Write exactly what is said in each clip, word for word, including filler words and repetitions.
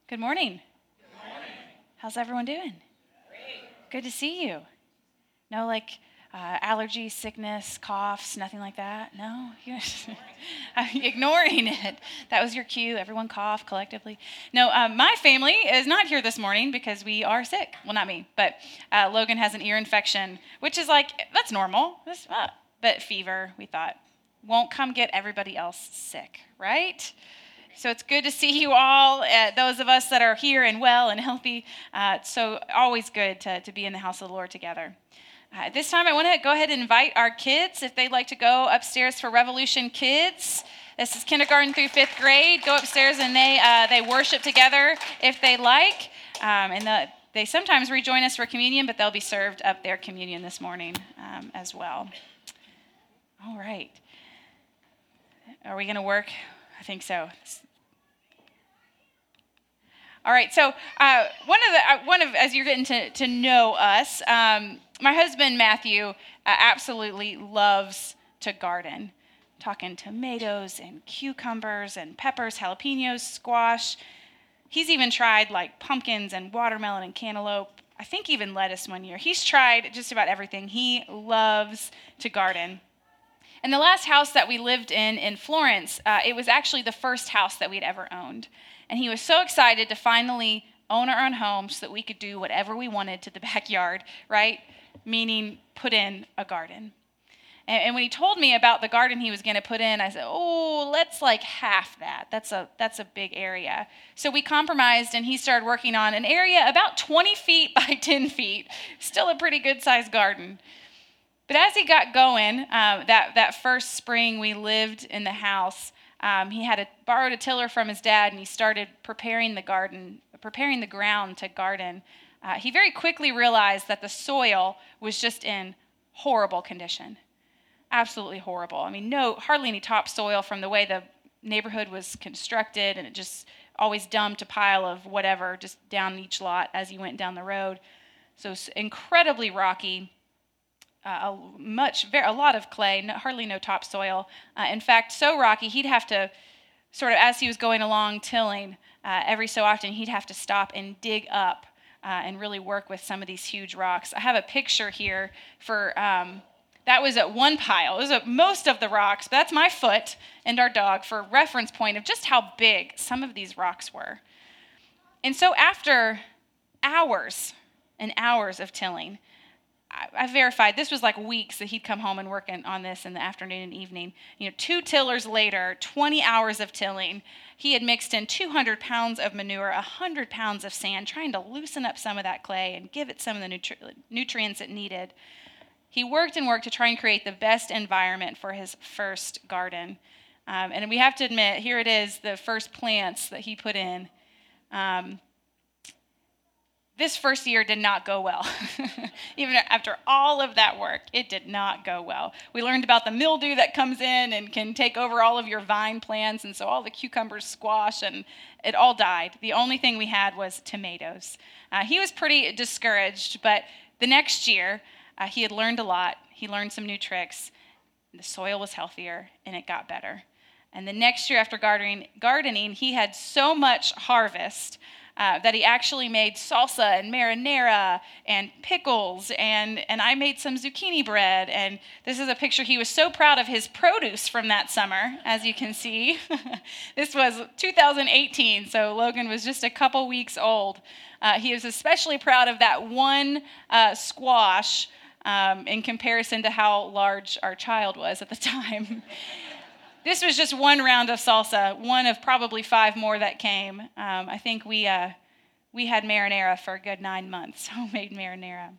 Good morning. Good morning. How's everyone doing? Great. Good to see you. No, like uh, allergy, sickness, coughs, nothing like that? No? I'm ignoring it. That was your cue. Everyone cough collectively. No, um, my family is not here this morning because we are sick. Well, not me, but uh, Logan has an ear infection, which is like, that's normal. That's, uh, but fever, we thought, won't come get everybody else sick, right? So it's good to see you all, uh, those of us that are here and well and healthy. Uh, so always good to, to be in the house of the Lord together. Uh, this time I want to go ahead and invite our kids, if they'd like to go upstairs for Revolution Kids. This is kindergarten through fifth grade. Go upstairs and they uh, they worship together if they like. Um, and the, they sometimes rejoin us for communion, but they'll be served up their communion this morning um, as well. All right. Are we going to work? I think so. All right, so uh, one of the uh, one of as you're getting to, to know us, um, my husband Matthew uh, absolutely loves to garden, talking tomatoes and cucumbers and peppers, jalapenos, squash. He's even tried like pumpkins and watermelon and cantaloupe. I think even lettuce one year. He's tried just about everything. He loves to garden. And the last house that we lived in in Florence, uh, it was actually the first house that we'd ever owned. And he was so excited to finally own our own home so that we could do whatever we wanted to the backyard, right? Meaning put in a garden. And, and when he told me about the garden he was going to put in, I said, oh, let's like half that. That's a that's a big area. So we compromised and he started working on an area about twenty feet by ten feet. Still a pretty good sized garden. But as he got going, uh, that, that first spring we lived in the house, um, he had a, borrowed a tiller from his dad, and he started preparing the garden, preparing the ground to garden. Uh, he very quickly realized that the soil was just in horrible condition, absolutely horrible. I mean, no, hardly any topsoil from the way the neighborhood was constructed, and it just always dumped a pile of whatever just down each lot as you went down the road. So it's incredibly rocky. Uh, a much, very, a lot of clay, no, hardly no topsoil. Uh, in fact, so rocky, he'd have to sort of, as he was going along tilling, uh, every so often he'd have to stop and dig up uh, and really work with some of these huge rocks. I have a picture here for, um, that was at one pile. It was at most of the rocks, but that's my foot and our dog for reference point of just how big some of these rocks were. And so after hours and hours of tilling, I verified this was like weeks that he'd come home and work on this in the afternoon and evening. You know, two tillers later, twenty hours of tilling, he had mixed in two hundred pounds of manure, one hundred pounds of sand, trying to loosen up some of that clay and give it some of the nutri- nutrients it needed. He worked and worked to try and create the best environment for his first garden. Um, and we have to admit, here it is, the first plants that he put in. Um, This first year did not go well. Even after all of that work, it did not go well. We learned about the mildew that comes in and can take over all of your vine plants, and so all the cucumbers squash, and it all died. The only thing we had was tomatoes. Uh, he was pretty discouraged, but the next year, uh, he had learned a lot. He learned some new tricks. The soil was healthier, and it got better. And the next year after gardening, gardening he had so much harvest Uh, that he actually made salsa and marinara and pickles, and, and I made some zucchini bread. And this is a picture. He was so proud of his produce from that summer, as you can see. This was two thousand eighteen, so Logan was just a couple weeks old. Uh, he was especially proud of that one uh, squash um, in comparison to how large our child was at the time. This was just one round of salsa, one of probably five more that came. Um, I think we uh, we had marinara for a good nine months, homemade marinara.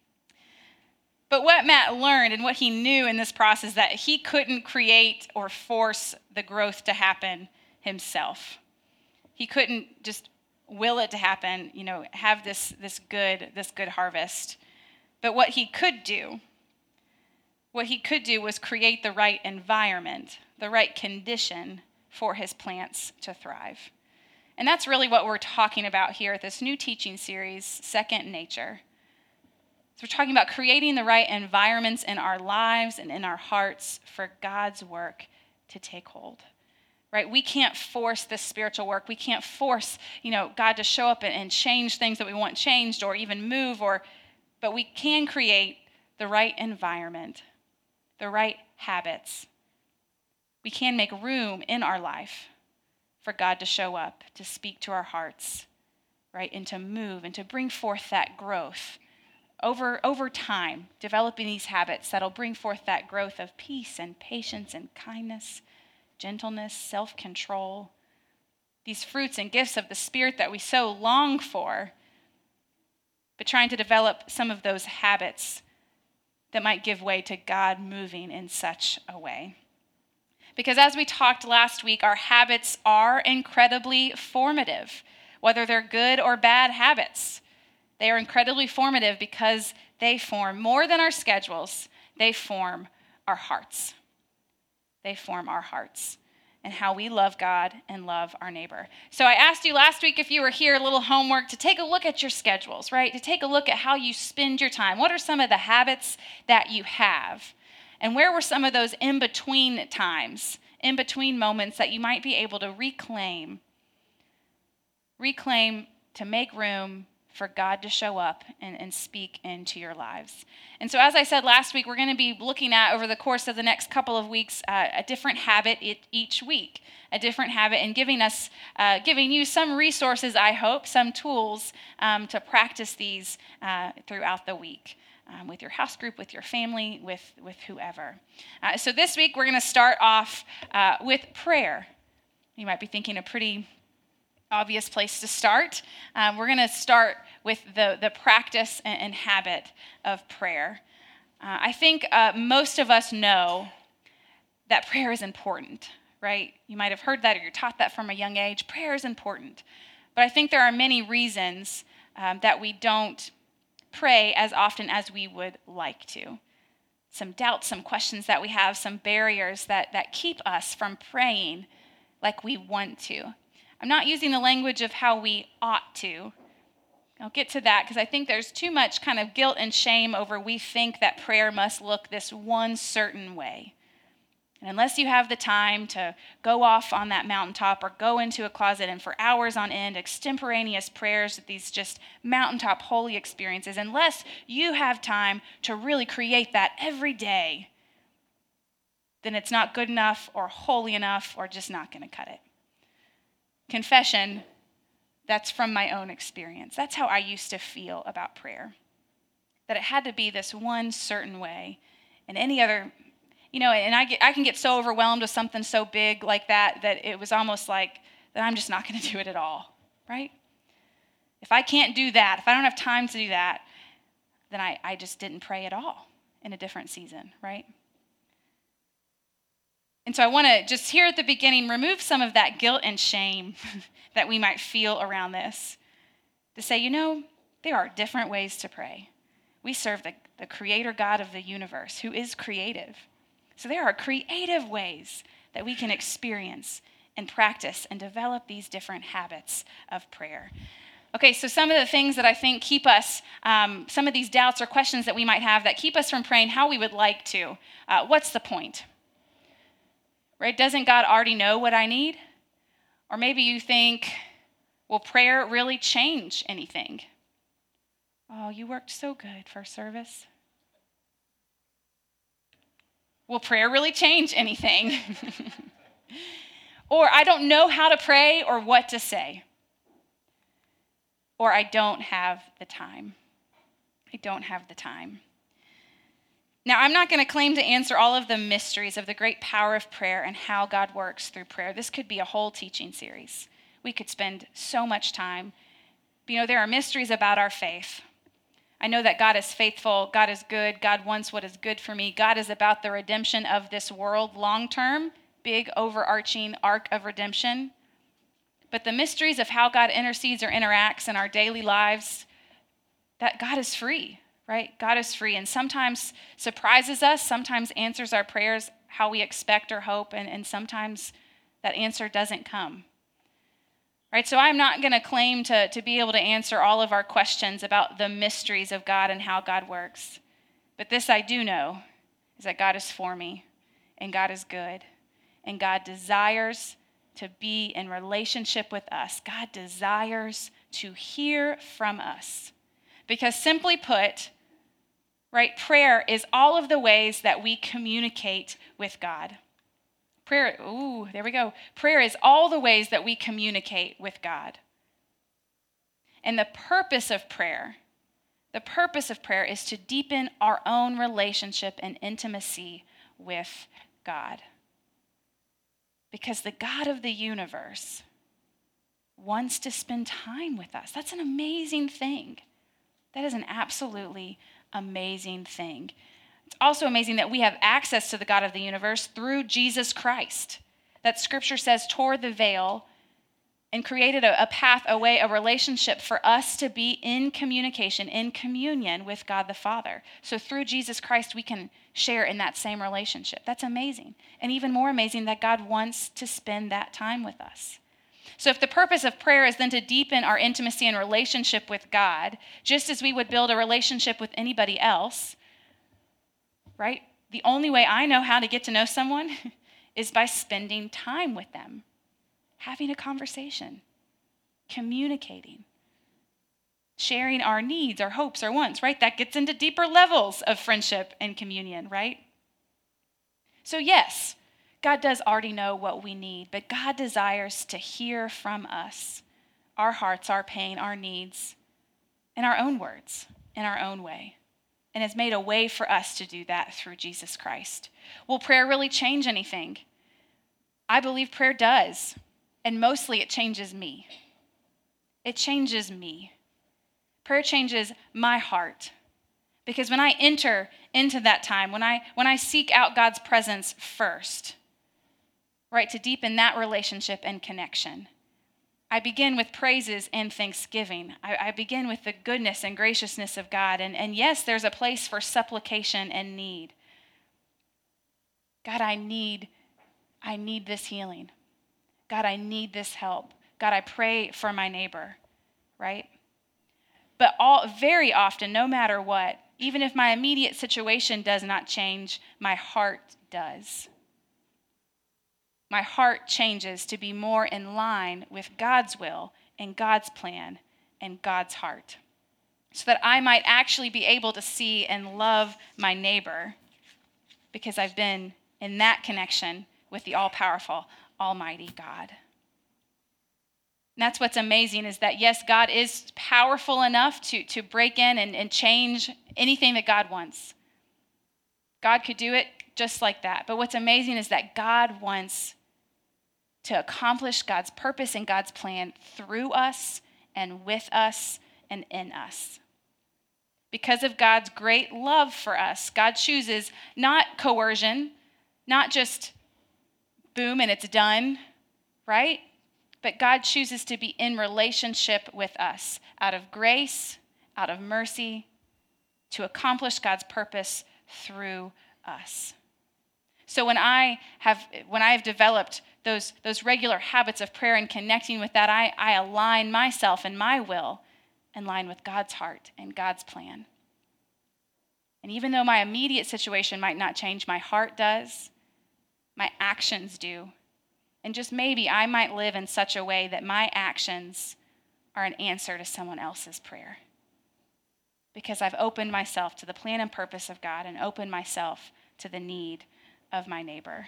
But what Matt learned and what he knew in this process that he couldn't create or force the growth to happen himself. He couldn't just will it to happen, you know, have this this good this good harvest. But what he could do, what he could do was create the right environment, the right condition for his plants to thrive. And that's really what we're talking about here at this new teaching series, Second Nature. So we're talking about creating the right environments in our lives and in our hearts for God's work to take hold. right? We can't force this spiritual work. We can't force, you know, God to show up and, and change things that we want changed or even move, or, but we can create the right environment, the right habits. We can make room in our life for God to show up, to speak to our hearts, right? And to move and to bring forth that growth over, over time, developing these habits that'll bring forth that growth of peace and patience and kindness, gentleness, self-control, these fruits and gifts of the Spirit that we so long for, but trying to develop some of those habits that might give way to God moving in such a way. Because as we talked last week, our habits are incredibly formative, whether they're good or bad habits. They are incredibly formative because they form more than our schedules. They form our hearts. They form our hearts and how we love God and love our neighbor. So I asked you last week, if you were here, a little homework to take a look at your schedules, right? To take a look at how you spend your time. What are some of the habits that you have? And where were some of those in-between times, in-between moments that you might be able to reclaim, reclaim to make room for God to show up and, and speak into your lives. And so as I said last week, we're going to be looking at, over the course of the next couple of weeks, uh, a different habit each week, a different habit, and giving us, uh, giving you some resources, I hope, some tools um, to practice these uh, throughout the week. Um, with your house group, with your family, with, with whoever. Uh, so this week, we're going to start off uh, with prayer. You might be thinking a pretty obvious place to start. Um, we're going to start with the, the practice and, and habit of prayer. Uh, I think uh, most of us know that prayer is important, right? You might have heard that or you're taught that from a young age. Prayer is important. But I think there are many reasons um, that we don't pray as often as we would like to. Some doubts, some questions that we have, some barriers that, that keep us from praying like we want to. I'm not using the language of how we ought to. I'll get to that because I think there's too much kind of guilt and shame over we think that prayer must look this one certain way. And unless you have the time to go off on that mountaintop or go into a closet and for hours on end, extemporaneous prayers, these just mountaintop holy experiences, unless you have time to really create that every day, then it's not good enough or holy enough or just not going to cut it. Confession, that's from my own experience. That's how I used to feel about prayer. That it had to be this one certain way, and any other. You know, and I get, I can get so overwhelmed with something so big like that that it was almost like that I'm just not going to do it at all, right? If I can't do that, if I don't have time to do that, then I, I just didn't pray at all in a different season, right? And so I want to just here at the beginning remove some of that guilt and shame that we might feel around this. To say, you know, there are different ways to pray. We serve the, the creator God of the universe who is creative. So there are creative ways that we can experience and practice and develop these different habits of prayer. Okay, so some of the things that I think keep us, um, some of these doubts or questions that we might have that keep us from praying how we would like to. Uh, what's the point? Right? Doesn't God already know what I need? Or maybe you think, will prayer really change anything? Oh, you worked so good for service. Will prayer really change anything? Or I don't know how to pray or what to say. Or I don't have the time. I don't have the time. Now, I'm not going to claim to answer all of the mysteries of the great power of prayer and how God works through prayer. This could be a whole teaching series. We could spend so much time. But, you know, there are mysteries about our faith. I know that God is faithful, God is good, God wants what is good for me. God is about the redemption of this world long-term, big overarching arc of redemption. But the mysteries of how God intercedes or interacts in our daily lives, that God is free, right? God is free and sometimes surprises us, sometimes answers our prayers how we expect or hope, and, and sometimes that answer doesn't come. Right, so I'm not going to claim to, to be able to answer all of our questions about the mysteries of God and how God works. But this I do know, is that God is for me, and God is good, and God desires to be in relationship with us. God desires to hear from us. Because simply put, right, prayer is all of the ways that we communicate with God. Prayer, ooh, there we go. Prayer is all the ways that we communicate with God. And the purpose of prayer, the purpose of prayer is to deepen our own relationship and intimacy with God. Because the God of the universe wants to spend time with us. That's an amazing thing. That is an absolutely amazing thing. It's also amazing that we have access to the God of the universe through Jesus Christ. That scripture says tore the veil and created a, a path, a way, a relationship for us to be in communication, in communion with God the Father. So through Jesus Christ, we can share in that same relationship. That's amazing. And even more amazing that God wants to spend that time with us. So if the purpose of prayer is then to deepen our intimacy and relationship with God, just as we would build a relationship with anybody else, right? The only way I know how to get to know someone is by spending time with them, having a conversation, communicating, sharing our needs, our hopes, our wants, right? That gets into deeper levels of friendship and communion, right? So yes, God does already know what we need, but God desires to hear from us, our hearts, our pain, our needs, in our own words, in our own way, and has made a way for us to do that through Jesus Christ. Will prayer really change anything? I believe prayer does, and mostly it changes me. It changes me. Prayer changes my heart. Because when I enter into that time, when I when I seek out God's presence first, right, to deepen that relationship and connection, I begin with praises and thanksgiving. I, I begin with the goodness and graciousness of God. And, and yes, there's a place for supplication and need. God, I need, I need this healing. God, I need this help. God, I pray for my neighbor, right? But all very often, no matter what, even if my immediate situation does not change, my heart does. My heart changes to be more in line with God's will and God's plan and God's heart, so that I might actually be able to see and love my neighbor because I've been in that connection with the all-powerful, almighty God. And that's what's amazing, is that, yes, God is powerful enough to, to break in and, and change anything that God wants. God could do it just like that. But what's amazing is that God wants to accomplish God's purpose and God's plan through us and with us and in us. Because of God's great love for us, God chooses not coercion, not just boom and it's done, right? But God chooses to be in relationship with us out of grace, out of mercy, to accomplish God's purpose through us. So when I have when I have developed those, those regular habits of prayer and connecting with that, I, I align myself and my will in line with God's heart and God's plan. And even though my immediate situation might not change, my heart does, my actions do. And just maybe I might live in such a way that my actions are an answer to someone else's prayer. Because I've opened myself to the plan and purpose of God and opened myself to the need of my neighbor.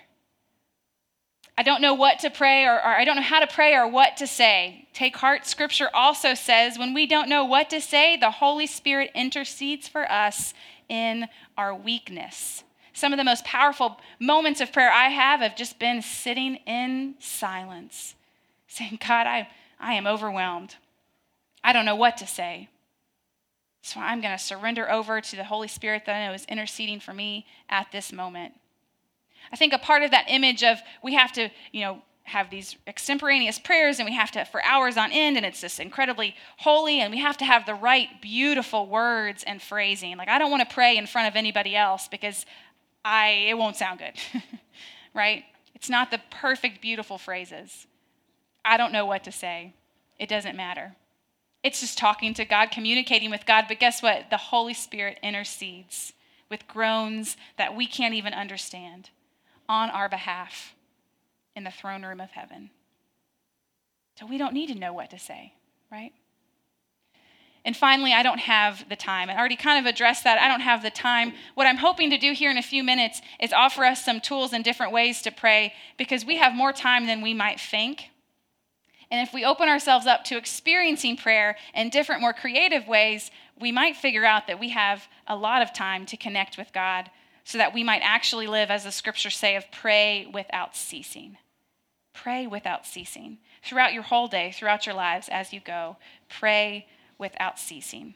I don't know what to pray, or, or I don't know how to pray or what to say. Take heart. Scripture also says when we don't know what to say, the Holy Spirit intercedes for us in our weakness. Some of the most powerful moments of prayer I have have just been sitting in silence, saying, God, I, I am overwhelmed. I don't know what to say. So I'm going to surrender over to the Holy Spirit that I know is interceding for me at this moment. I think a part of that image of we have to, you know, have these extemporaneous prayers and we have to for hours on end, and it's just incredibly holy, and we have to have the right beautiful words and phrasing. Like, I don't want to pray in front of anybody else because I it won't sound good, right? It's not the perfect, beautiful phrases. I don't know what to say. It doesn't matter. It's just talking to God, communicating with God. But guess what? The Holy Spirit intercedes with groans that we can't even understand on our behalf in the throne room of heaven. So we don't need to know what to say, right? And finally, I don't have the time. I already kind of addressed that. I don't have the time. What I'm hoping to do here in a few minutes is offer us some tools and different ways to pray, because we have more time than we might think. And if we open ourselves up to experiencing prayer in different, more creative ways, we might figure out that we have a lot of time to connect with God, so that we might actually live, as the scriptures say, of pray without ceasing. Pray without ceasing. Throughout your whole day, throughout your lives as you go, pray without ceasing.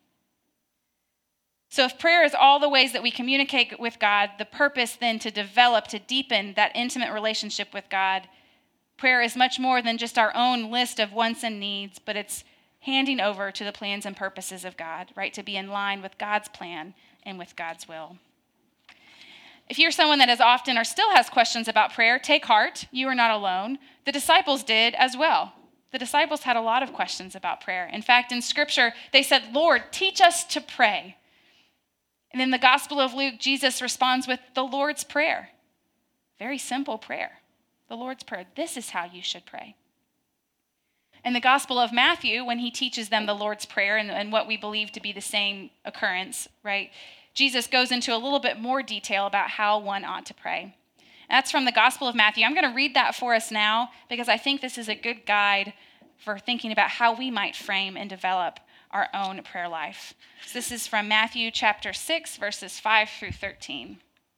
So if prayer is all the ways that we communicate with God, the purpose then to develop, to deepen that intimate relationship with God, prayer is much more than just our own list of wants and needs, but it's handing over to the plans and purposes of God, right? To be in line with God's plan and with God's will. If you're someone that has often or still has questions about prayer, take heart. You are not alone. The disciples did as well. The disciples had a lot of questions about prayer. In fact, in Scripture, they said, Lord, teach us to pray. And in the Gospel of Luke, Jesus responds with the Lord's Prayer. Very simple prayer. The Lord's Prayer. This is how you should pray. In the Gospel of Matthew, when he teaches them the Lord's Prayer and, and what we believe to be the same occurrence, right, Jesus goes into a little bit more detail about how one ought to pray. That's from the Gospel of Matthew. I'm going to read that for us now, because I think this is a good guide for thinking about how we might frame and develop our own prayer life. So this is from Matthew chapter six, verses five through thirteen.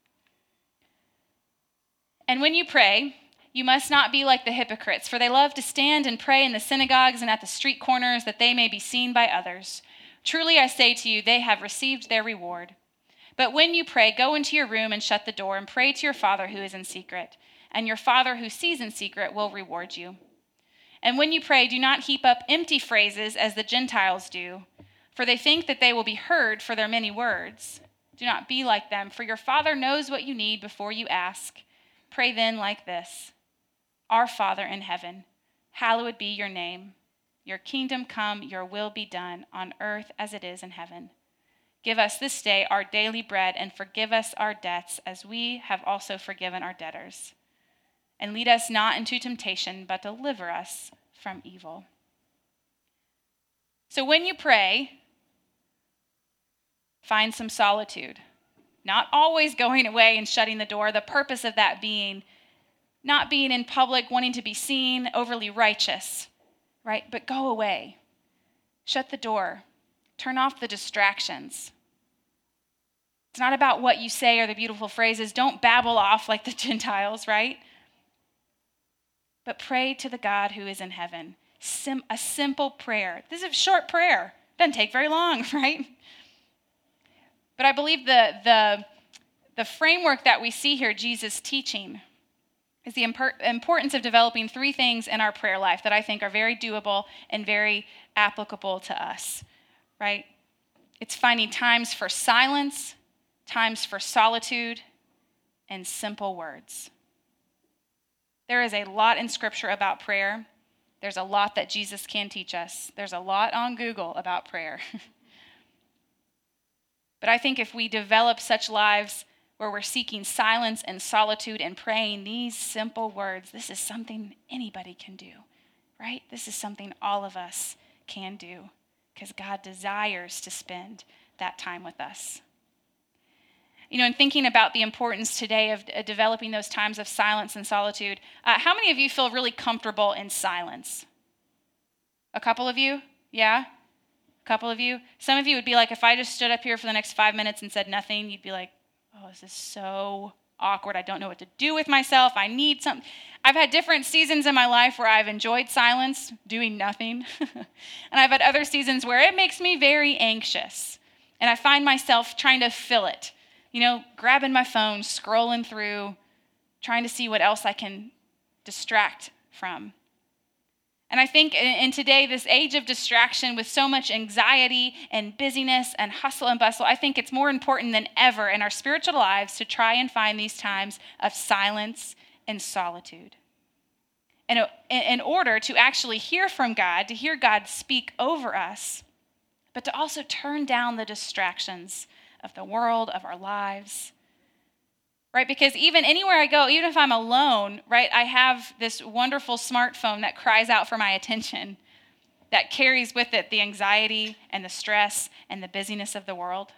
And when you pray, you must not be like the hypocrites, for they love to stand and pray in the synagogues and at the street corners, that they may be seen by others. Truly I say to you, they have received their reward. But when you pray, go into your room and shut the door and pray to your Father who is in secret, and your Father who sees in secret will reward you. And when you pray, do not heap up empty phrases as the Gentiles do, for they think that they will be heard for their many words. Do not be like them, for your Father knows what you need before you ask. Pray then like this: Our Father in heaven, hallowed be your name. Your kingdom come, your will be done, on earth as it is in heaven. Give us this day our daily bread, and forgive us our debts, as we have also forgiven our debtors. And lead us not into temptation, but deliver us from evil. So when you pray, find some solitude. Not always going away and shutting the door. The purpose of that being not being in public, wanting to be seen, overly righteous, right? But go away. Shut the door. Turn off the distractions. It's not about what you say or the beautiful phrases. Don't babble off like the Gentiles, right? But pray to the God who is in heaven. Sim- a simple prayer. This is a short prayer. Doesn't take very long, right? But I believe the, the, the framework that we see here, Jesus teaching, is the impor- importance of developing three things in our prayer life that I think are very doable and very applicable to us, right? It's finding times for silence, times for solitude, and simple words. There is a lot in Scripture about prayer. There's a lot that Jesus can teach us. There's a lot on Google about prayer. But I think if we develop such lives where we're seeking silence and solitude and praying these simple words, this is something anybody can do, right? This is something all of us can do, because God desires to spend that time with us. You know, in thinking about the importance today of uh, developing those times of silence and solitude, uh, how many of you feel really comfortable in silence? A couple of you? Yeah? A couple of you? Some of you would be like, if I just stood up here for the next five minutes and said nothing, you'd be like, oh, this is so awkward. I don't know what to do with myself. I need something. I've had different seasons in my life where I've enjoyed silence, doing nothing. And I've had other seasons where it makes me very anxious. And I find myself trying to fill it. You know, grabbing my phone, scrolling through, trying to see what else I can distract from. And I think in, in today, this age of distraction with so much anxiety and busyness and hustle and bustle, I think it's more important than ever in our spiritual lives to try and find these times of silence and solitude. And in order to actually hear from God, to hear God speak over us, but to also turn down the distractions of the world, of our lives. right? Because even anywhere I go, even if I'm alone, right, I have this wonderful smartphone that cries out for my attention, that carries with it the anxiety and the stress and the busyness of the world.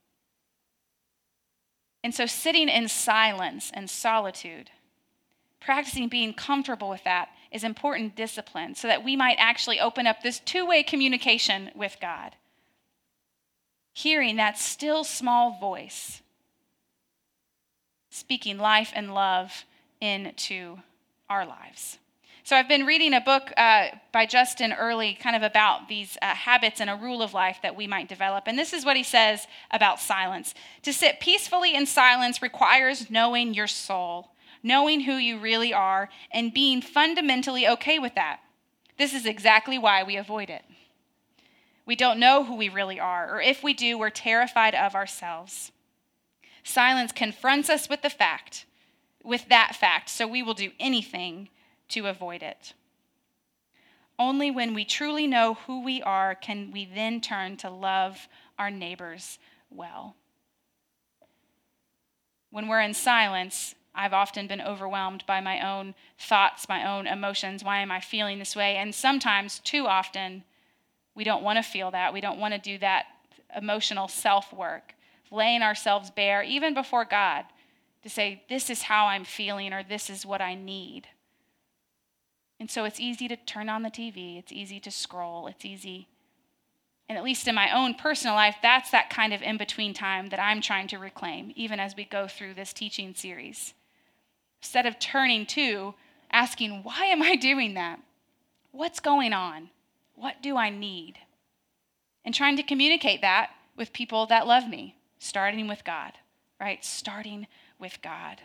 And so sitting in silence and solitude, practicing being comfortable with that, is important discipline so that we might actually open up this two-way communication with God. Hearing that still small voice speaking life and love into our lives. So I've been reading a book uh, by Justin Earley kind of about these uh, habits and a rule of life that we might develop. And this is what he says about silence. To sit peacefully in silence requires knowing your soul, knowing who you really are, and being fundamentally okay with that. This is exactly why we avoid it. We don't know who we really are, or if we do, we're terrified of ourselves. Silence confronts us with the fact, with that fact, so we will do anything to avoid it. Only when we truly know who we are can we then turn to love our neighbors well. When we're in silence, I've often been overwhelmed by my own thoughts, my own emotions. Why am I feeling this way? And sometimes, too often, we don't want to feel that. We don't want to do that emotional self-work, laying ourselves bare, even before God, to say, this is how I'm feeling, or this is what I need. And so it's easy to turn on the T V. It's easy to scroll. It's easy. And at least in my own personal life, that's that kind of in-between time that I'm trying to reclaim, even as we go through this teaching series. Instead of turning to, asking, why am I doing that? What's going on? What do I need? And trying to communicate that with people that love me, starting with God, right? Starting with God.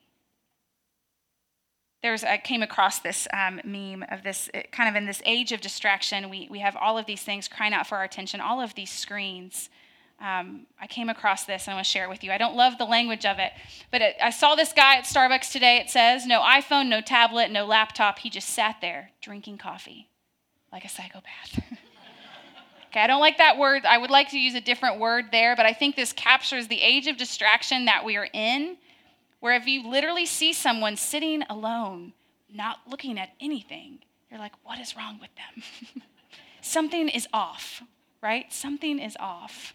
There's, I came across this um, meme of this, kind of in this age of distraction, we, we have all of these things crying out for our attention, all of these screens. Um, I came across this and I want to share it with you. I don't love the language of it, but it, I saw this guy at Starbucks today. It says, no iPhone, no tablet, no laptop. He just sat there drinking coffee like a psychopath. Okay, I don't like that word. I would like to use a different word there, but I think this captures the age of distraction that we are in, where if you literally see someone sitting alone, not looking at anything, you're like, what is wrong with them? Something is off, right? Something is off.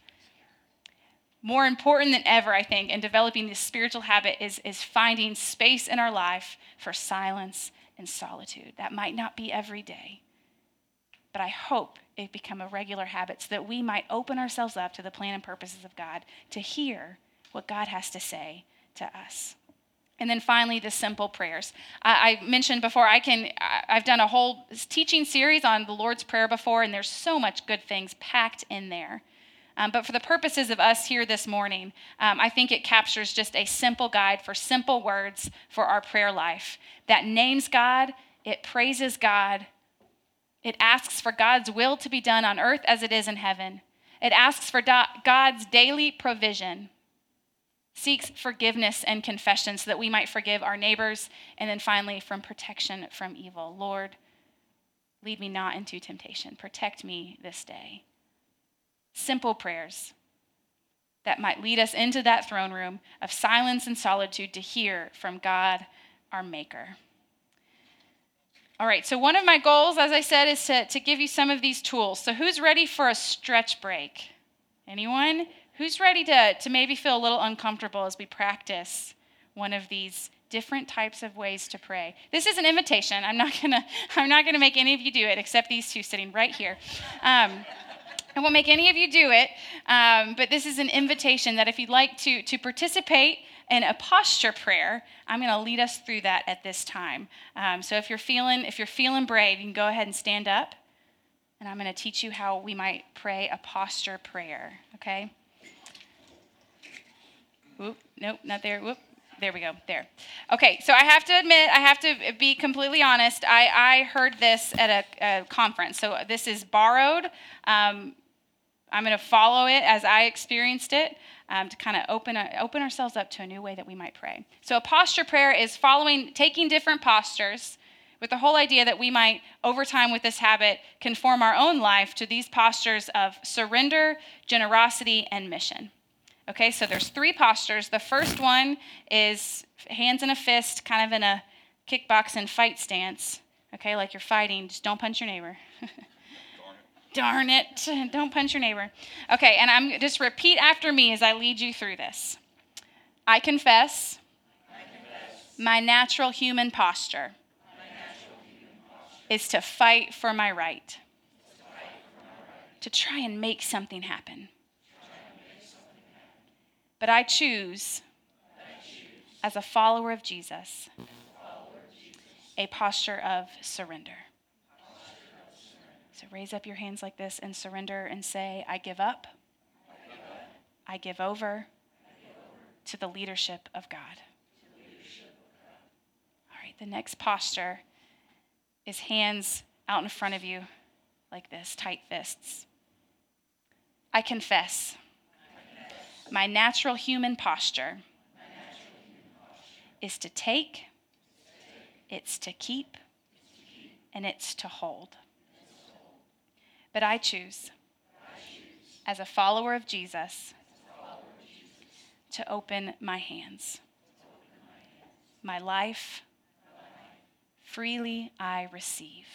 More important than ever, I think, in developing this spiritual habit is, is finding space in our life for silence and solitude. That might not be every day, but I hope it become a regular habit so that we might open ourselves up to the plan and purposes of God, to hear what God has to say to us. And then finally, the simple prayers. I, I mentioned before, I can, I've done a whole teaching series on the Lord's Prayer before, and there's so much good things packed in there. Um, but for the purposes of us here this morning, um, I think it captures just a simple guide for simple words for our prayer life that names God, it praises God, it asks for God's will to be done on earth as it is in heaven. It asks for do- God's daily provision, seeks forgiveness and confession so that we might forgive our neighbors, and then finally from protection from evil. Lord, lead me not into temptation. Protect me this day. Simple prayers that might lead us into that throne room of silence and solitude to hear from God, our Maker. All right, so one of my goals, as I said, is to, to give you some of these tools. So who's ready for a stretch break? Anyone? Who's ready to, to maybe feel a little uncomfortable as we practice one of these different types of ways to pray? This is an invitation. I'm not gonna I'm not gonna make any of you do it except these two sitting right here. Um, I won't make any of you do it, um, but this is an invitation that if you'd like to to participate in a posture prayer, I'm going to lead us through that at this time. Um, so if you're feeling if you're feeling brave, you can go ahead and stand up, and I'm going to teach you how we might pray a posture prayer. Okay. Whoop, nope, not there. Whoop, there we go, there. Okay, so I have to admit, I have to be completely honest. I, I heard this at a, a conference. So this is borrowed. Um, I'm going to follow it as I experienced it um, to kind of open a, open ourselves up to a new way that we might pray. So a posture prayer is following, taking different postures with the whole idea that we might, over time with this habit, conform our own life to these postures of surrender, generosity, and mission. Okay, so there's three postures. The first one is hands in a fist, kind of in a kickbox and fight stance. Okay, like you're fighting. Just don't punch your neighbor. Darn it. Darn it. Don't punch your neighbor. Okay, and I'm just repeat after me as I lead you through this. I confess, I confess. My natural human posture, my natural human posture is to fight for my right, to, fight for my right. to try and make something happen. But I choose, as a follower of Jesus, a posture of surrender. So raise up your hands like this and surrender and say, I give up. I give over to the leadership of God. All right, the next posture is hands out in front of you like this, tight fists. I confess. My natural human posture is to take, it's to keep, and it's to hold. But I choose, as a follower of Jesus, to open my hands. My life, freely I receive.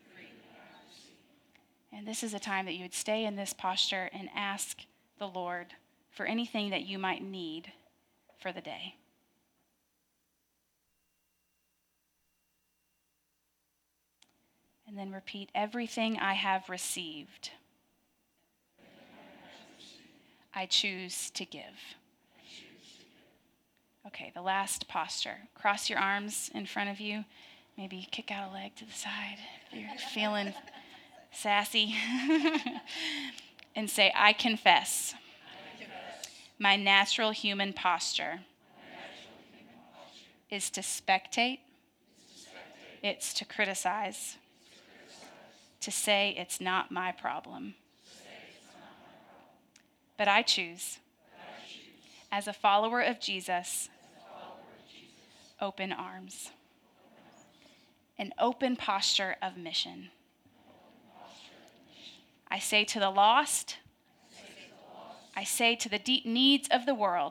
And this is a time that you would stay in this posture and ask the Lord for anything that you might need for the day. And then repeat, everything I have received, I choose to give. Okay, the last posture. Cross your arms in front of you. Maybe kick out a leg to the side if you're feeling sassy. And say, I confess. My natural human posture is to spectate, it's to criticize, to say it's not my problem. But I choose, as a follower of Jesus, open arms, an open posture of mission. I say to the lost, I say to the deep needs of the world,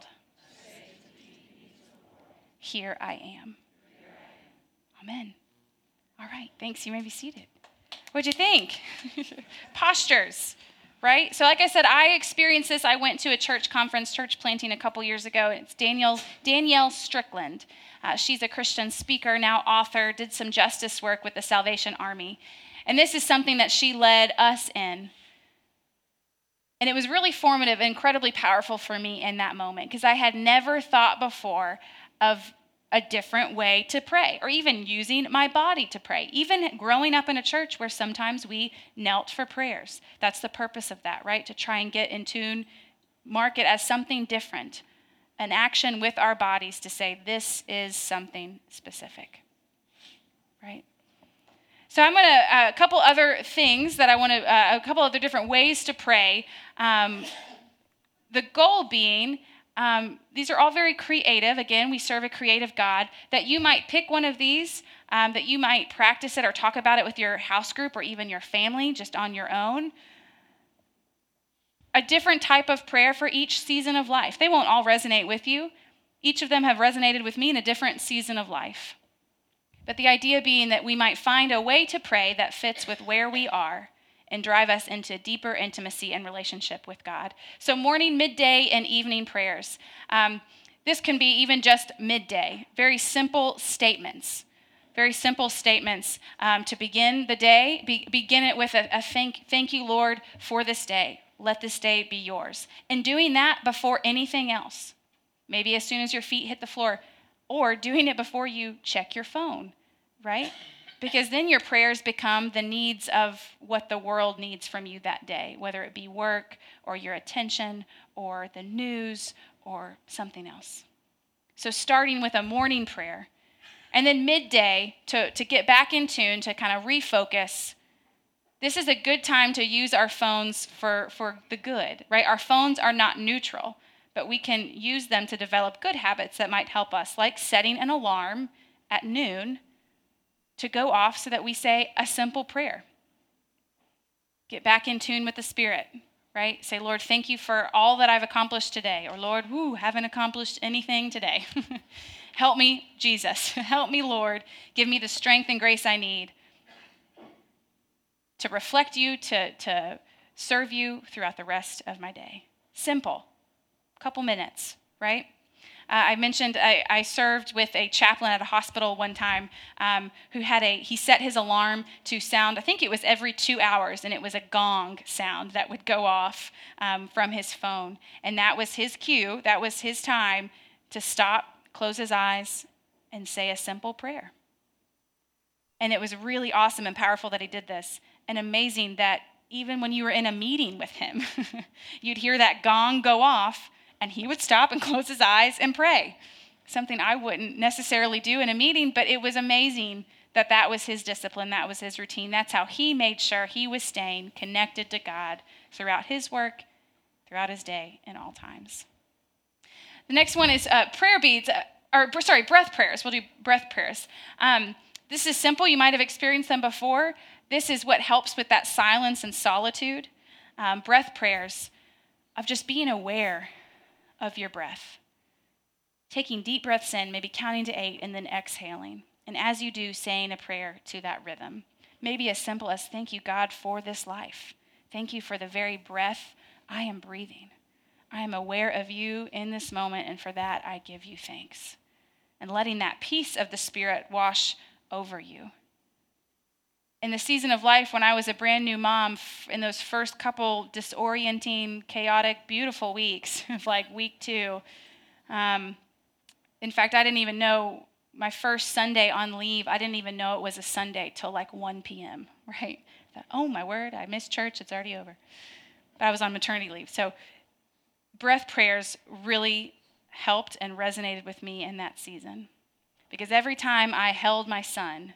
here I am. Amen. All right, thanks. You may be seated. What'd you think? Postures, right? So like I said, I experienced this. I went to a church conference, church planting a couple years ago. It's Danielle, Danielle Strickland. Uh, she's a Christian speaker, now author, did some justice work with the Salvation Army. And this is something that she led us in. And it was really formative, incredibly powerful for me in that moment because I had never thought before of a different way to pray or even using my body to pray. Even growing up in a church where sometimes we knelt for prayers. That's the purpose of that, right? To try and get in tune, mark it as something different, an action with our bodies to say this is something specific, right? So I'm going to, uh, a couple other things that I want to, uh, a couple other different ways to pray. Um, the goal being, um, these are all very creative. Again, we serve a creative God. That you might pick one of these, um, that you might practice it or talk about it with your house group or even your family just on your own. A different type of prayer for each season of life. They won't all resonate with you. Each of them have resonated with me in a different season of life. But the idea being that we might find a way to pray that fits with where we are and drive us into deeper intimacy and relationship with God. So morning, midday, and evening prayers. Um, this can be even just midday. Very simple statements. Very simple statements um, to begin the day. Be, begin it with a, a thank, thank you, Lord, for this day. Let this day be yours. And doing that before anything else. Maybe as soon as your feet hit the floor. Or doing it before you check your phone, right? Because then your prayers become the needs of what the world needs from you that day, whether it be work or your attention or the news or something else. So starting with a morning prayer, and then midday to, to get back in tune, to kind of refocus. This is a good time to use our phones for, for the good, right? Our phones are not neutral. But we can use them to develop good habits that might help us, like setting an alarm at noon to go off so that we say a simple prayer. Get back in tune with the Spirit, right? Say, Lord, thank you for all that I've accomplished today. Or Lord, whoo, haven't accomplished anything today. Help me, Jesus. Help me, Lord. Give me the strength and grace I need to reflect you, to, to serve you throughout the rest of my day. Simple. Couple minutes, right? Uh, I mentioned I, I served with a chaplain at a hospital one time um, who had a, he set his alarm to sound, I think it was every two hours, and it was a gong sound that would go off um, from his phone. And that was his cue, that was his time to stop, close his eyes, and say a simple prayer. And it was really awesome and powerful that he did this, and amazing that even when you were in a meeting with him, you'd hear that gong go off, and he would stop and close his eyes and pray. Something I wouldn't necessarily do in a meeting, but it was amazing that that was his discipline, that was his routine. That's how he made sure he was staying connected to God throughout his work, throughout his day, in all times. The next one is uh, prayer beads, uh, or sorry, breath prayers. We'll do breath prayers. Um, this is simple. You might have experienced them before. This is what helps with that silence and solitude. Um, breath prayers of just being aware of your breath. Taking deep breaths in, maybe counting to eight, and then exhaling. And as you do, saying a prayer to that rhythm. Maybe as simple as, thank you, God, for this life. Thank you for the very breath I am breathing. I am aware of you in this moment, and for that I give you thanks. And letting that peace of the Spirit wash over you. In the season of life when I was a brand new mom, in those first couple disorienting, chaotic, beautiful weeks, of like week two, um, in fact, I didn't even know my first Sunday on leave, I didn't even know it was a Sunday till like one p.m., right? I thought, oh my word, I missed church, it's already over. But I was on maternity leave. So breath prayers really helped and resonated with me in that season. Because every time I held my son,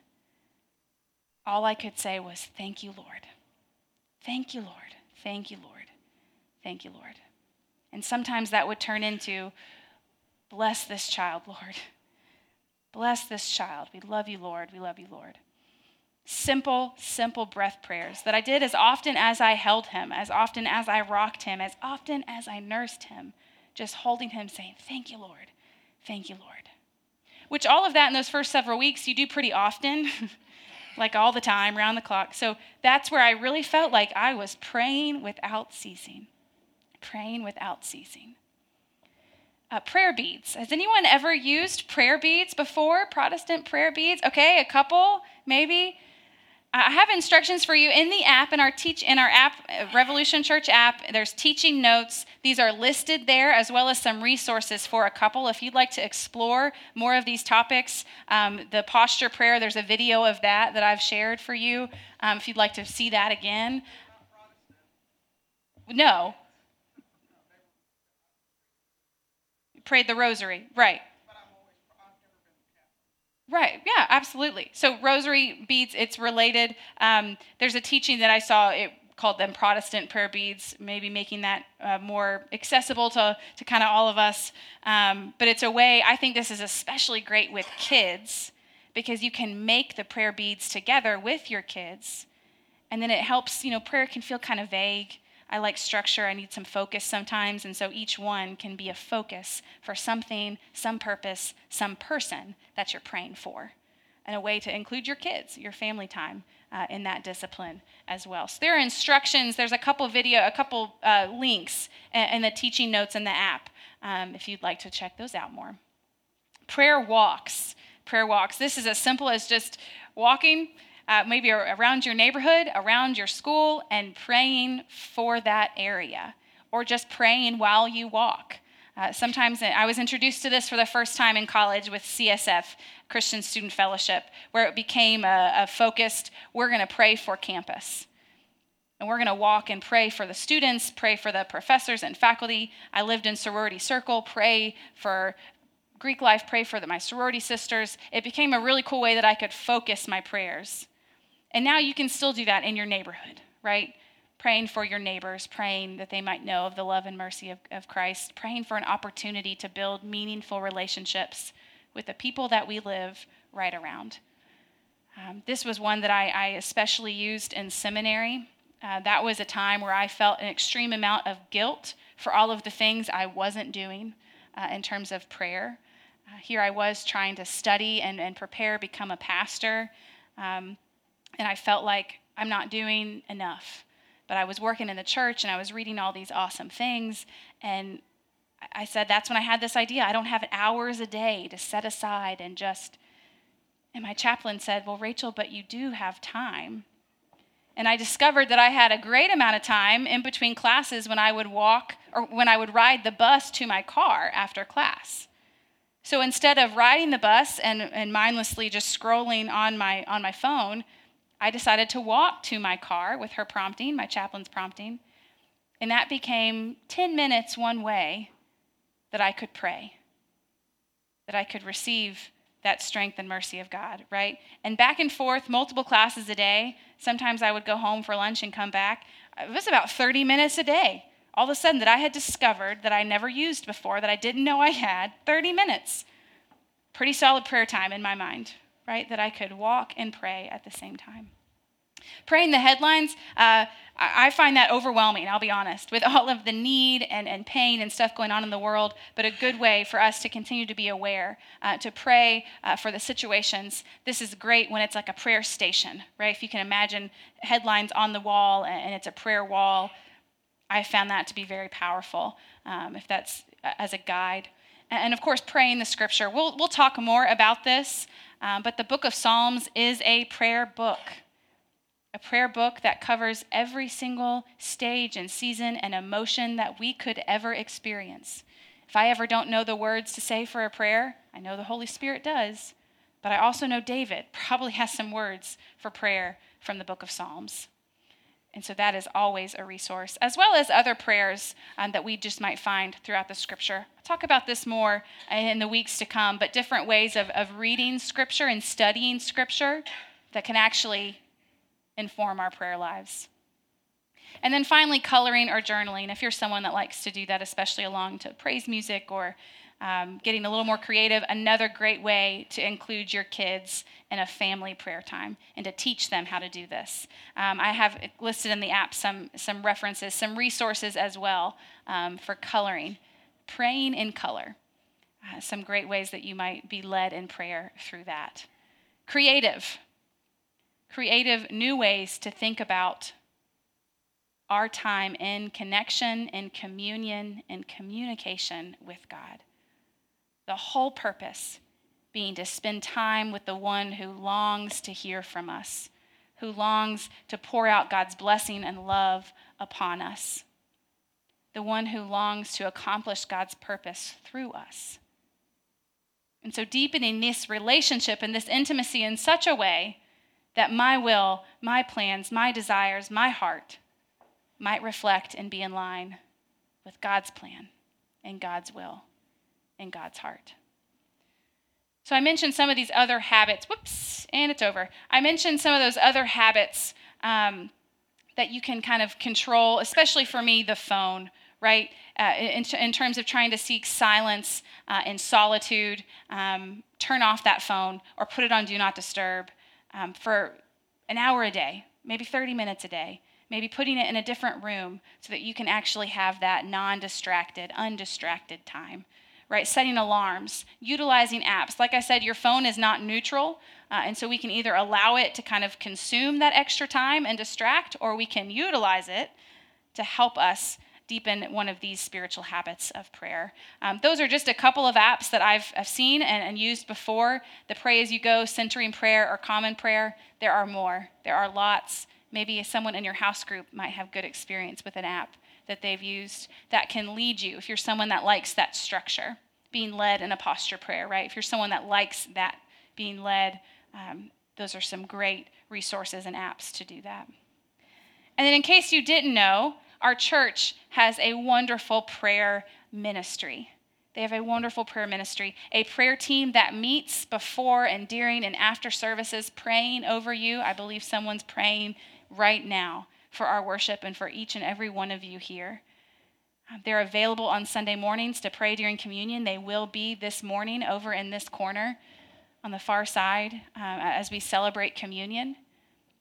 all I could say was, thank you, Lord. Thank you, Lord. Thank you, Lord. Thank you, Lord. And sometimes that would turn into, bless this child, Lord. Bless this child. We love you, Lord. We love you, Lord. Simple, simple breath prayers that I did as often as I held him, as often as I rocked him, as often as I nursed him, just holding him, saying, thank you, Lord. Thank you, Lord. Which all of that in those first several weeks you do pretty often. Like all the time, round the clock. So that's where I really felt like I was praying without ceasing. Praying without ceasing. Uh, prayer beads. Has anyone ever used prayer beads before? Protestant prayer beads? Okay, a couple, maybe. I have instructions for you in the app, in our teach in our app, Revolution Church app. There's teaching notes. These are listed there, as well as some resources for a couple. If you'd like to explore more of these topics, um, the posture prayer, there's a video of that that I've shared for you. Um, if you'd like to see that again. No. Prayed the rosary, right. Right, yeah, absolutely. So rosary beads, it's related. Um, there's a teaching that I saw, it called them Protestant prayer beads, maybe making that uh, more accessible to, to kind of all of us. Um, but it's a way, I think this is especially great with kids, because you can make the prayer beads together with your kids. And then it helps, you know, prayer can feel kind of vague. I like structure, I need some focus sometimes, and so each one can be a focus for something, some purpose, some person that you're praying for, and a way to include your kids, your family time uh, in that discipline as well. So there are instructions, there's a couple video, a couple uh, links in the teaching notes in the app um, if you'd like to check those out more. Prayer walks, prayer walks. This is as simple as just walking Uh, maybe around your neighborhood, around your school, and praying for that area, or just praying while you walk. Uh, sometimes I was introduced to this for the first time in college with C S F, Christian Student Fellowship, where it became a, a focused, we're going to pray for campus. And we're going to walk and pray for the students, pray for the professors and faculty. I lived in sorority circle, pray for Greek life, pray for the, my sorority sisters. It became a really cool way that I could focus my prayers. And now you can still do that in your neighborhood, right? Praying for your neighbors, praying that they might know of the love and mercy of, of Christ, praying for an opportunity to build meaningful relationships with the people that we live right around. Um, this was one that I, I especially used in seminary. Uh, that was a time where I felt an extreme amount of guilt for all of the things I wasn't doing uh, in terms of prayer. Uh, here I was trying to study and, and prepare, become a pastor, um, and I felt like I'm not doing enough. But I was working in the church, and I was reading all these awesome things, and I said, that's when I had this idea. I don't have hours a day to set aside and just, and my chaplain said, well, Rachel, but you do have time. And I discovered that I had a great amount of time in between classes when I would walk or when I would ride the bus to my car after class. So instead of riding the bus and, and mindlessly just scrolling on my on my phone, I decided to walk to my car with her prompting, my chaplain's prompting. And that became ten minutes one way that I could pray, that I could receive that strength and mercy of God, right? And back and forth, multiple classes a day. Sometimes I would go home for lunch and come back. It was about thirty minutes a day. All of a sudden that I had discovered that I never used before, that I didn't know I had, thirty minutes. Pretty solid prayer time in my mind, right? That I could walk and pray at the same time. Praying the headlines, uh, I find that overwhelming, I'll be honest, with all of the need and, and pain and stuff going on in the world, but a good way for us to continue to be aware, uh, to pray uh, for the situations. This is great when it's like a prayer station, right? If you can imagine headlines on the wall and it's a prayer wall, I found that to be very powerful, um, if that's uh, as a guide. And of course, praying the scripture. We'll, we'll talk more about this, um, but the book of Psalms is a prayer book. A prayer book that covers every single stage and season and emotion that we could ever experience. If I ever don't know the words to say for a prayer, I know the Holy Spirit does, but I also know David probably has some words for prayer from the book of Psalms. And so that is always a resource, as well as other prayers um, that we just might find throughout the scripture. I'll talk about this more in the weeks to come, but different ways of, of reading scripture and studying scripture that can actually inform our prayer lives. And then finally, coloring or journaling. If you're someone that likes to do that, especially along to praise music or um, getting a little more creative, another great way to include your kids in a family prayer time and to teach them how to do this. Um, I have listed in the app some, some references, some resources as well um, for coloring, praying in color. Uh, some great ways that you might be led in prayer through that. Creative. Creative new ways to think about our time in connection, in communion, in communication with God. The whole purpose being to spend time with the one who longs to hear from us, who longs to pour out God's blessing and love upon us, the one who longs to accomplish God's purpose through us. And so deepening this relationship and this intimacy in such a way that my will, my plans, my desires, my heart might reflect and be in line with God's plan and God's will and God's heart. So I mentioned some of these other habits. Whoops, and it's over. I mentioned some of those other habits um, that you can kind of control, especially for me, the phone, right? Uh, in, in terms of trying to seek silence uh, and solitude, um, turn off that phone or put it on Do Not Disturb. Um, for an hour a day, maybe thirty minutes a day, maybe putting it in a different room so that you can actually have that non-distracted, undistracted time, right? Setting alarms, utilizing apps. Like I said, your phone is not neutral, uh, and so we can either allow it to kind of consume that extra time and distract, or we can utilize it to help us deepen one of these spiritual habits of prayer. Um, those are just a couple of apps that I've, I've seen and, and used before. The Pray As You Go, Centering Prayer, or Common Prayer. There are more. There are lots. Maybe someone in your house group might have good experience with an app that they've used that can lead you. If you're someone that likes that structure, being led in a posture prayer, right? If you're someone that likes that, being led, um, those are some great resources and apps to do that. And then in case you didn't know, our church has a wonderful prayer ministry. They have a wonderful prayer ministry, a prayer team that meets before and during and after services, praying over you. I believe someone's praying right now for our worship and for each and every one of you here. They're available on Sunday mornings to pray during communion. They will be this morning over in this corner on the far side uh, as we celebrate communion.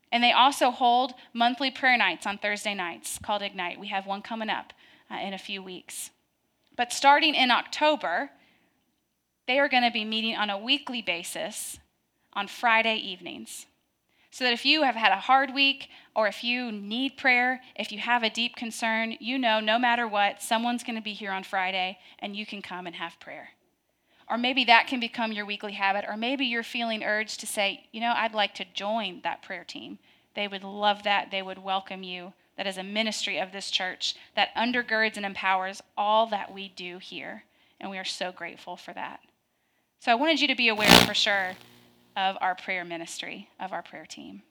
And they also hold monthly prayer nights on Thursday nights called Ignite. We have one coming up uh, in a few weeks. But starting in October, they are going to be meeting on a weekly basis on Friday evenings. So that if you have had a hard week, or if you need prayer, if you have a deep concern, you know no matter what, someone's going to be here on Friday and you can come and have prayer. Or maybe that can become your weekly habit, or maybe you're feeling urged to say, you know, I'd like to join that prayer team. They would love that. They would welcome you. That is a ministry of this church that undergirds and empowers all that we do here. And we are so grateful for that. So I wanted you to be aware for sure of our prayer ministry, of our prayer team.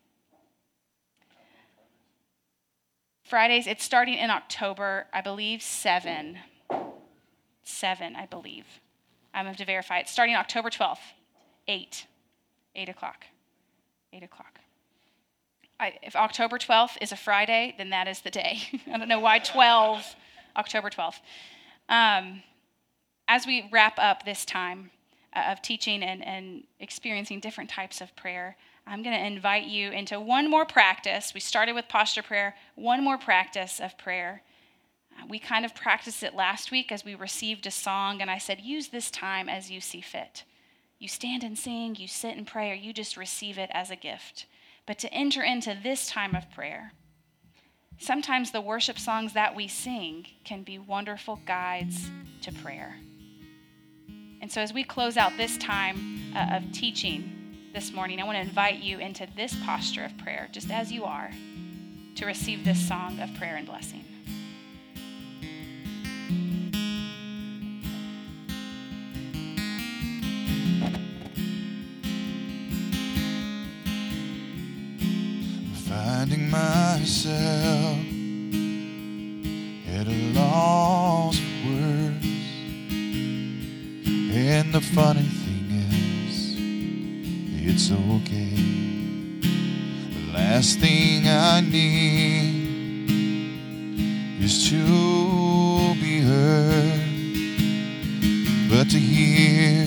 Fridays, it's starting in October, I believe, seven. Seven, I believe. I'm going to verify it. Starting October twelfth, eight. Eight o'clock. Eight o'clock. I, if October twelfth is a Friday, then that is the day. I don't know why twelve, October twelfth. Um, as we wrap up this time of teaching and, and experiencing different types of prayer, I'm going to invite you into one more practice. We started with posture prayer, one more practice of prayer. Uh, we kind of practiced it last week as we received a song, and I said, use this time as you see fit. You stand and sing, you sit and pray, or you just receive it as a gift. But to enter into this time of prayer, sometimes the worship songs that we sing can be wonderful guides to prayer. And so as we close out this time uh, of teaching this morning, I want to invite you into this posture of prayer, just as you are, to receive this song of prayer and blessing. Finding myself at a loss for words. And the funny thing is, it's okay. The last thing I need is to be heard, but to hear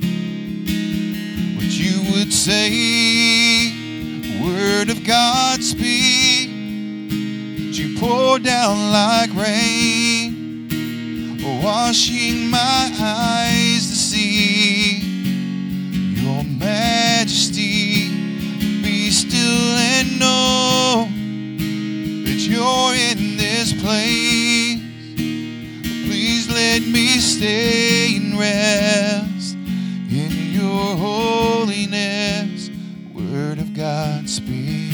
what you would say. Word of God speak, you pour down like rain, washing my eyes to see your majesty. Be still and know that you're in this place. Please let me stay and rest in your holiness. Word of God speak.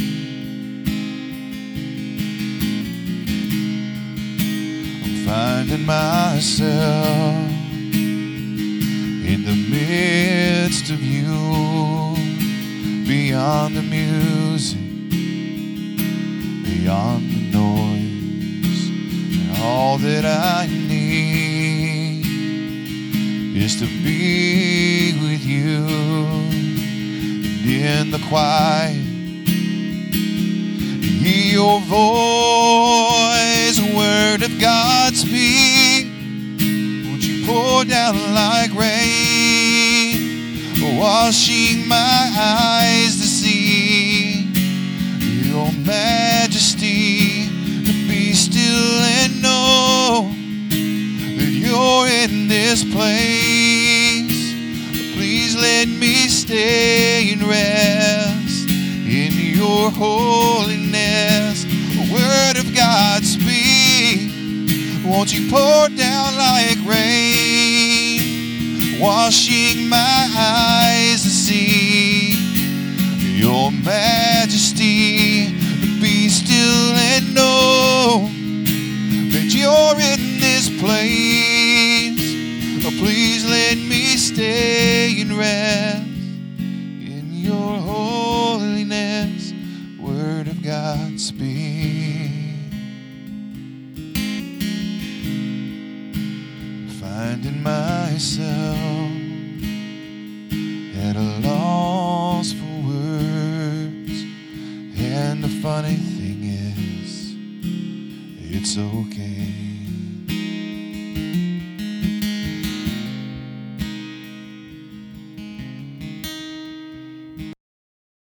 I'm finding myself in the midst of you, beyond the music, beyond the noise, and all that I need is to be with you. In the quiet, hear your voice. Word of God speak. Won't you pour down like rain, washing my eyes to see your majesty. Be still and know that you're in this place. Please let me stay and rest in your holiness. Word of God speak. Won't you pour down like rain, washing my eyes to see your majesty. Be still and know that you're in this place. Please let me stay and rest in your holiness. Word of God speak. Finding myself at a loss for words. And the funny thing is, it's okay.